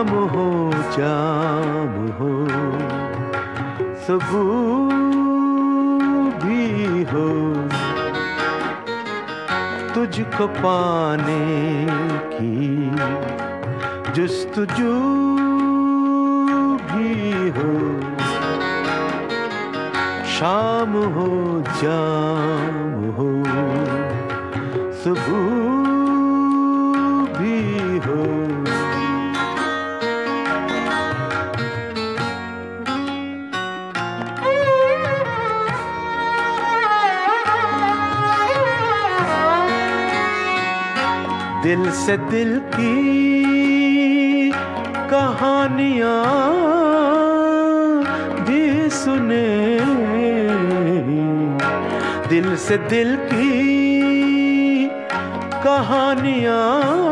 शाम हो जाम हो सुबह भी हो, तुझको पाने की जुस्तजू भी हो। शाम हो जाम हो सुबह भी हो। दिल से दिल की कहानियां भी सुने, दिल से दिल की कहानियां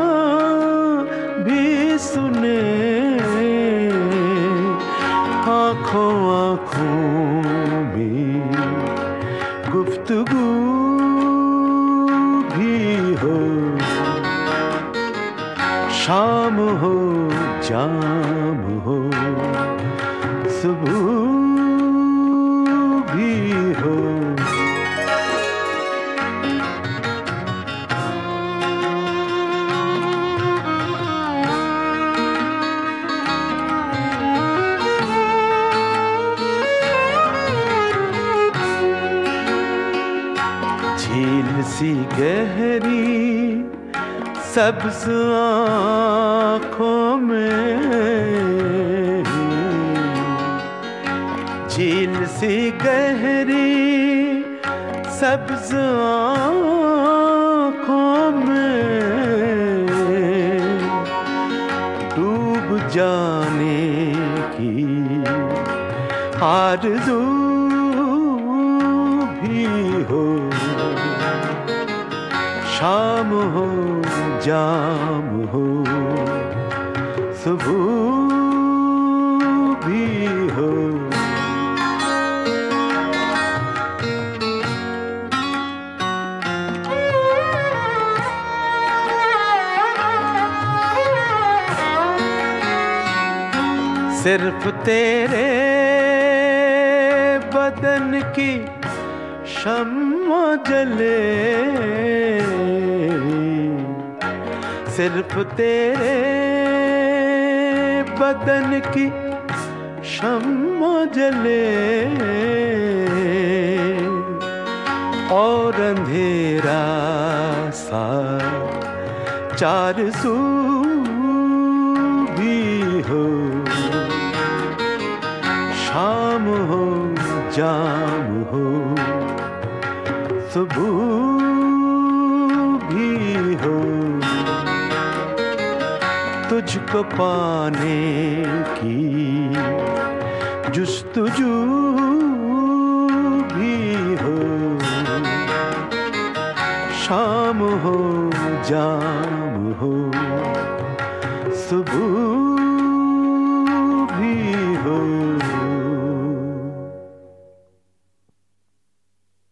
भी सुने, आँखों आँखों में गुफ्तगू भी हो। शाम हो जाम हो सुबह भी हो। झील सी गहरी सब्ज आँखों में, झील सी गहरी सब्ज आँखों में, डूब जाने की आरज़ू भी हो। शाम हो जाम हो सुबह भी हो। सिर्फ तेरे बदन की शम्मा जले, सिर्फ तेरे बदन की शम्मा जले, और अंधेरा सा चार सू भी हो। शाम हो जाम हो सुबह भी हो, तुझको पाने की जुस्तजू भी हो। शाम हो जाम